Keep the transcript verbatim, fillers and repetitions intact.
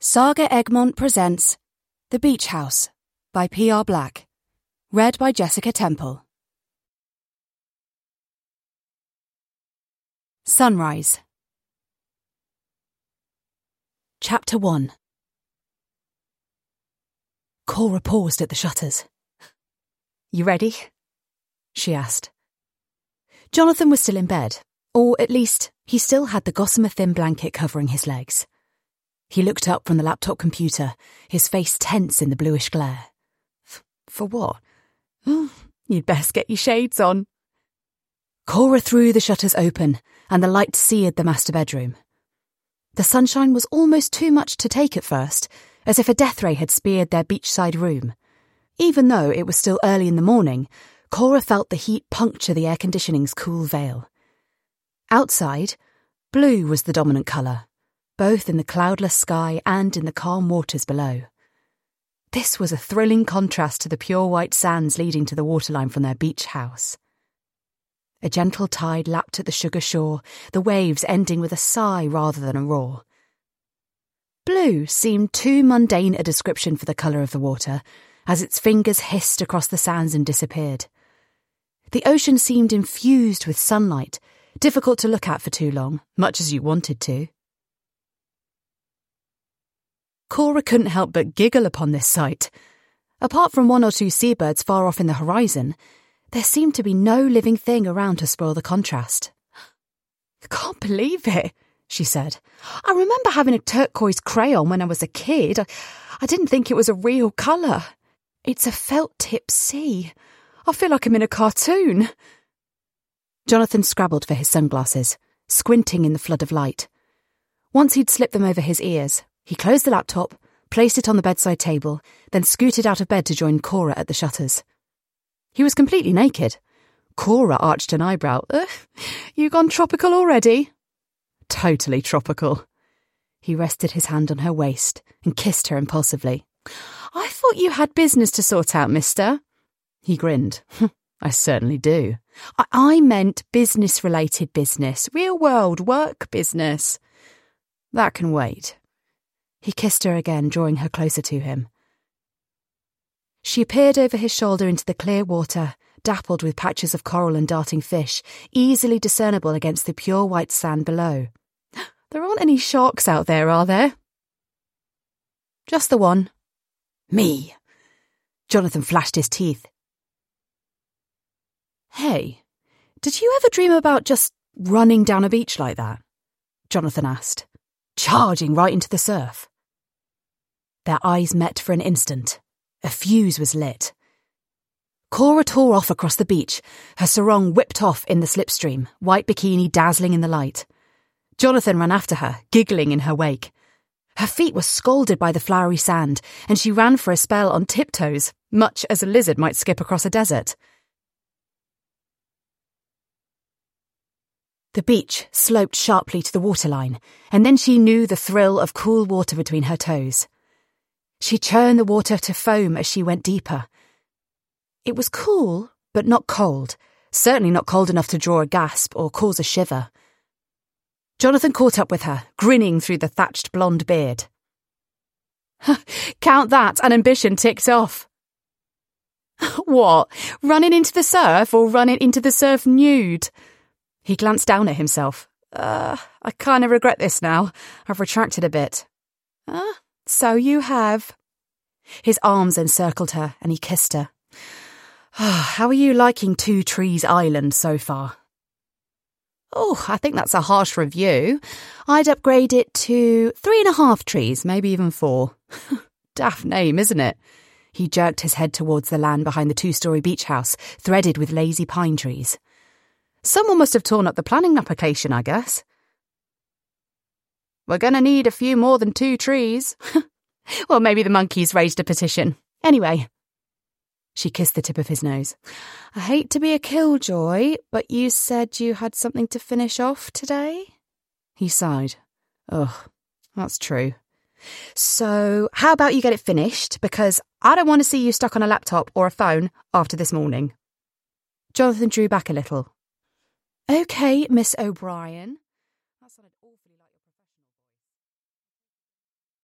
Saga Egmont presents The Beach House by P R Black. Read by Jessica Temple. Sunrise. Chapter one. Cora paused at the shutters. "You ready?" she asked. Jonathan was still in bed, or at least he still had the gossamer thin blanket covering his legs. He looked up from the laptop computer, his face tense in the bluish glare. F- for what? Oh, you'd best get your shades on. Cora threw the shutters open, and the light seared the master bedroom. The sunshine was almost too much to take at first, as if a death ray had speared their beachside room. Even though it was still early in the morning, Cora felt the heat puncture the air conditioning's cool veil. Outside, blue was the dominant colour, both in the cloudless sky and in the calm waters below. This was a thrilling contrast to the pure white sands leading to the waterline from their beach house. A gentle tide lapped at the sugar shore, the waves ending with a sigh rather than a roar. Blue seemed too mundane a description for the colour of the water, as its fingers hissed across the sands and disappeared. The ocean seemed infused with sunlight, difficult to look at for too long, much as you wanted to. Cora couldn't help but giggle upon this sight. Apart from one or two seabirds far off in the horizon, there seemed to be no living thing around to spoil the contrast. "I can't believe it," she said. "I remember having a turquoise crayon when I was a kid. I, I didn't think it was a real colour. It's a felt-tip sea. I feel like I'm in a cartoon." Jonathan scrabbled for his sunglasses, squinting in the flood of light. Once he'd slipped them over his ears, he closed the laptop, placed it on the bedside table, then scooted out of bed to join Cora at the shutters. He was completely naked. Cora arched an eyebrow. "Ugh, you gone tropical already?" "Totally tropical." He rested his hand on her waist and kissed her impulsively. "I thought you had business to sort out, mister." He grinned. "I certainly do." I, I meant business-related business, real-world work business." "That can wait." He kissed her again, drawing her closer to him. She peered over his shoulder into the clear water, dappled with patches of coral and darting fish, easily discernible against the pure white sand below. "There aren't any sharks out there, are there?" "Just the one." "Me." Jonathan flashed his teeth. "Hey, did you ever dream about just running down a beach like that?" Jonathan asked, charging right into the surf. Their eyes met for an instant. A fuse was lit. Cora tore off across the beach, her sarong whipped off in the slipstream, white bikini dazzling in the light. Jonathan ran after her, giggling in her wake. Her feet were scalded by the flowery sand, and she ran for a spell on tiptoes, much as a lizard might skip across a desert. The beach sloped sharply to the waterline, and then she knew the thrill of cool water between her toes. She churned the water to foam as she went deeper. It was cool, but not cold, certainly not cold enough to draw a gasp or cause a shiver. Jonathan caught up with her, grinning through the thatched blonde beard. "Count that an ambition ticked off." "What, running into the surf or running into the surf nude?" He glanced down at himself. Uh, I kind of regret this now. I've retracted a bit." "Ah, so you have." His arms encircled her and he kissed her. Oh, "How are you liking Two Trees Island so far?" "Oh, I think that's a harsh review. I'd upgrade it to three and a half trees, maybe even four." Daft name, isn't it? He jerked his head towards the land behind the two-storey beach house, threaded with lazy pine trees. "Someone must have torn up the planning application, I guess." "We're going to need a few more than two trees." "Well, maybe the monkeys raised a petition. Anyway." She kissed the tip of his nose. "I hate to be a killjoy, but you said you had something to finish off today?" He sighed. "Ugh, that's true. So, how about you get it finished, because I don't want to see you stuck on a laptop or a phone after this morning." Jonathan drew back a little. "Okay, Miss O'Brien."